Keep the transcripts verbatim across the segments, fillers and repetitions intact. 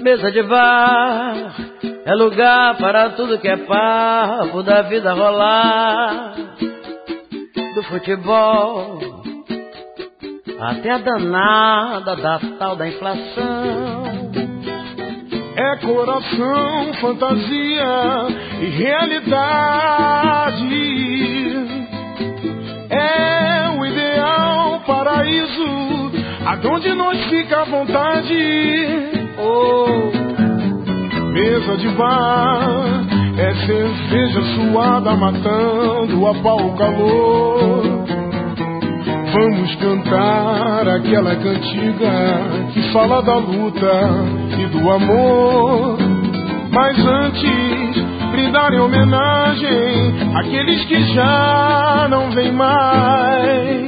Mesa de bar é lugar para tudo que é papo da vida rolar. Do futebol até a danada da tal da inflação. É coração, fantasia e realidade. É o ideal paraíso, aonde nós fica à vontade. Oh, mesa de bar é cerveja suada matando a pau o calor. Vamos cantar aquela cantiga que fala da luta e do amor. Mas antes, brindar em homenagem àqueles que já não vêm mais.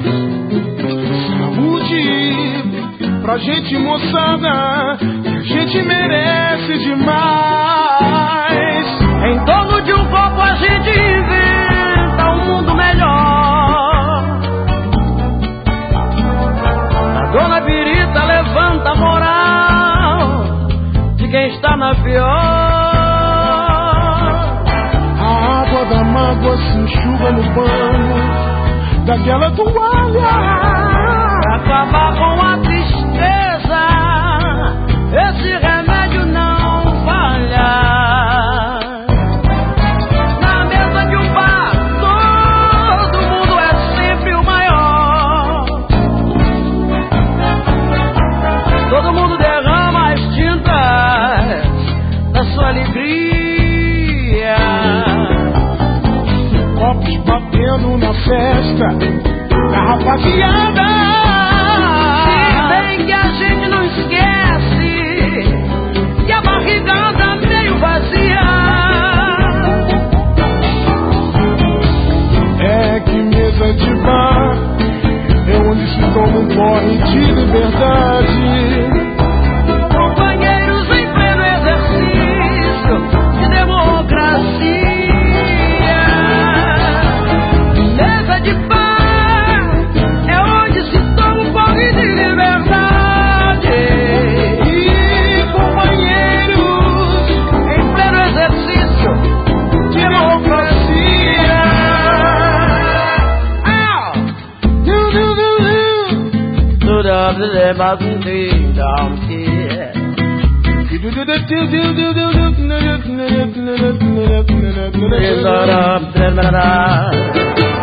Saúde pra gente, moçada, que a gente merece demais. Em torno de um copo a gente inventa um mundo melhor. A dona Birita levanta a moral de quem está na pior. A água da mágoa se enxuga no pano daquela toalha. Pra acabar com a tristeza, esse remédio não falha. Na mesa de um bar, todo mundo é sempre o maior. Todo mundo derrama as tintas da sua alegria. Copos batendo na festa da rapaziada. Que a gente não esquece que a barriga anda meio vazia. É que mesa de bar é onde se toma um porre de liberdade. Companheiros em pleno exercício de democracia. Mesa de bar é onde se toma um porre de liberdade. Down here.